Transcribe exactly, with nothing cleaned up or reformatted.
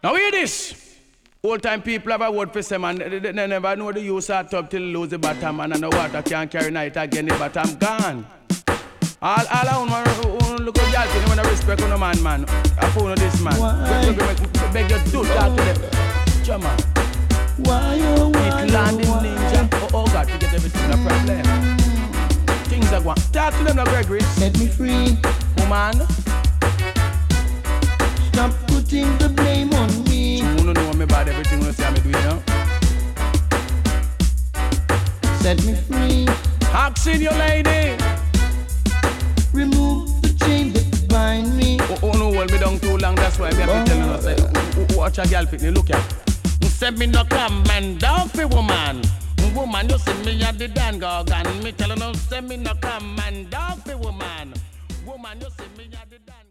Now hear this. Old time people have a word for some man. They, they, they never know the use of top till lose the bottom, man, and the water can't carry night again. The bottom gone. All, all I want to look at y'all, you want to respect on the man, man. I phone this man. Why? Beg you do talk to them. Come on. Why, oh, why, it landing oh, ninja. Oh, oh God, to get everything a problem. Things are going. Talk to them now, Gregory. Set me free. Woman. Stop putting the blame on me. You don't know me about everything you say I'm doing, you know? Set me free. Oxen, your lady. Remove the chain that bind me. Oh, oh no, hold me down too long. That's why I'm here to tell you. Say, oh, oh, watch a girl pick me. Look at. Say me no come man down for woman. Woman, you see me at the Dan Gorgon. Me tell you no, say me no come man down for woman. Woman, you see me at the Dan.